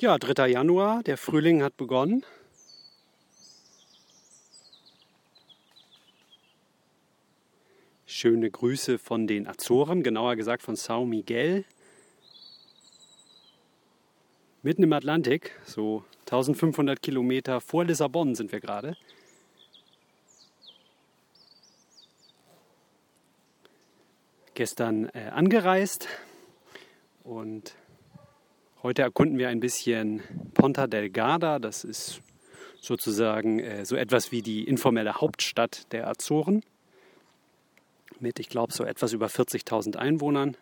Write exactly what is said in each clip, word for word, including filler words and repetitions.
Ja, dritter Januar, der Frühling hat begonnen. Schöne Grüße von den Azoren, genauer gesagt von São Miguel. Mitten im Atlantik, so eintausendfünfhundert Kilometer vor Lissabon sind wir gerade. Gestern äh, angereist und heute erkunden wir ein bisschen Ponta Delgada. Das ist sozusagen äh, so etwas wie die informelle Hauptstadt der Azoren mit, ich glaube, so etwas über vierzigtausend Einwohnern.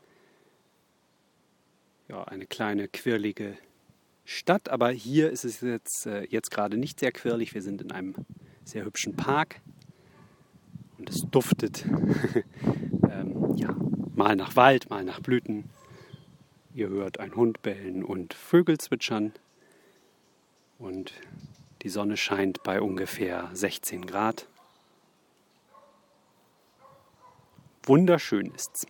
Ja, eine kleine, quirlige Stadt, aber hier ist es jetzt, äh, jetzt gerade nicht sehr quirlig. Wir sind in einem sehr hübschen Park und es duftet ähm, ja, mal nach Wald, mal nach Blüten. Ihr hört einen Hund bellen und Vögel zwitschern und die Sonne scheint bei ungefähr sechzehn Grad. Wunderschön ist's.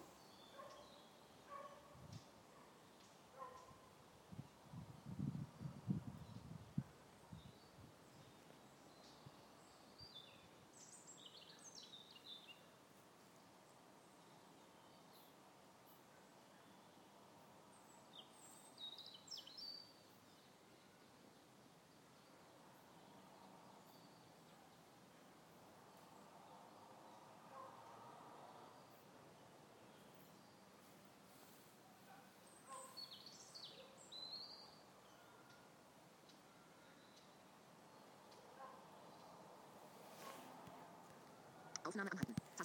Aufnahme anhalten.